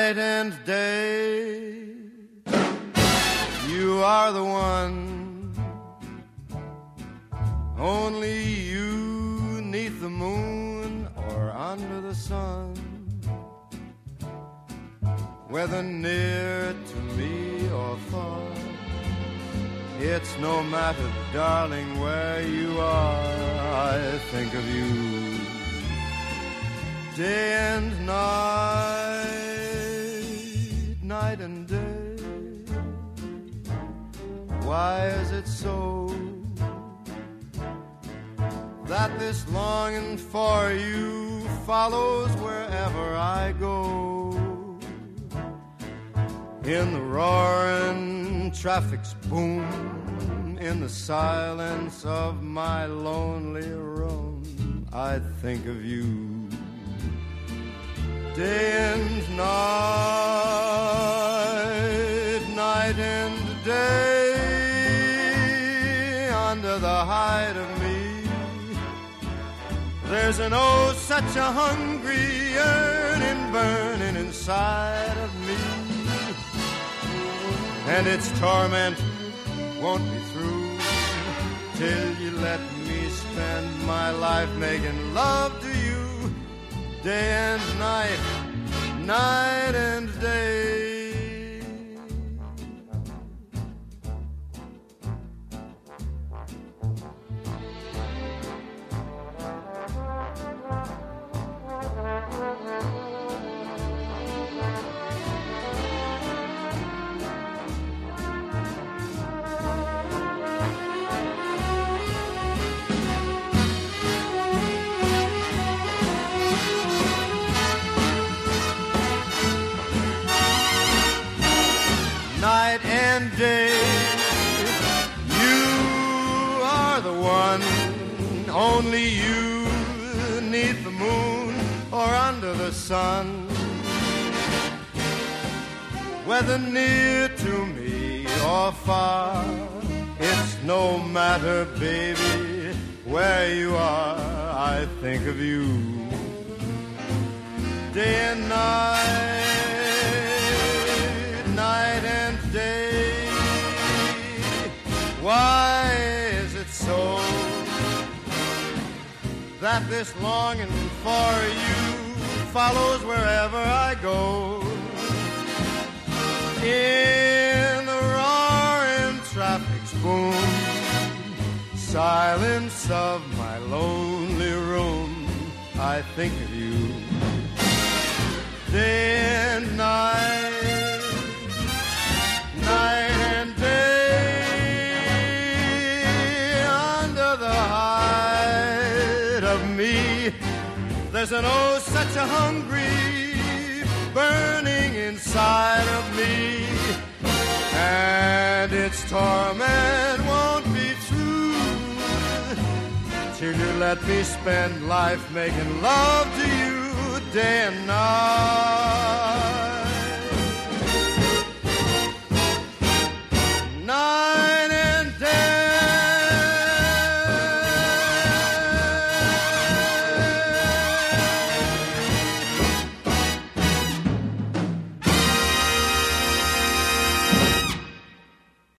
night and day. You are the one, only you, 'neath the moon or under the sun. Whether near to me or far, it's no matter, darling, where you are. I think of you day and night, night and day. Why is it so that this longing for you follows wherever I go? In the roaring traffic's boom, in the silence of my lonely room, I think of you day and night, night and day. Under the hide of me, there's an oh, such a hungry yearning burning inside of me. And its torment won't be through till you let me spend my life making love to you day and night, night and day. Night and day, you are the one, only you, 'neath the moon or under the sun. Whether near to me or far, it's no matter, baby, where you are. I think of you day and night, night and day. Why is it so that this longing for you follows wherever I go? In the roaring traffic's boom, silence of my lonely room, I think of you day and night, night and day. Under the hide of me, there's an oh, such a hungry burning inside of me. And its torment won't be through till you let me spend life making love to you day and night.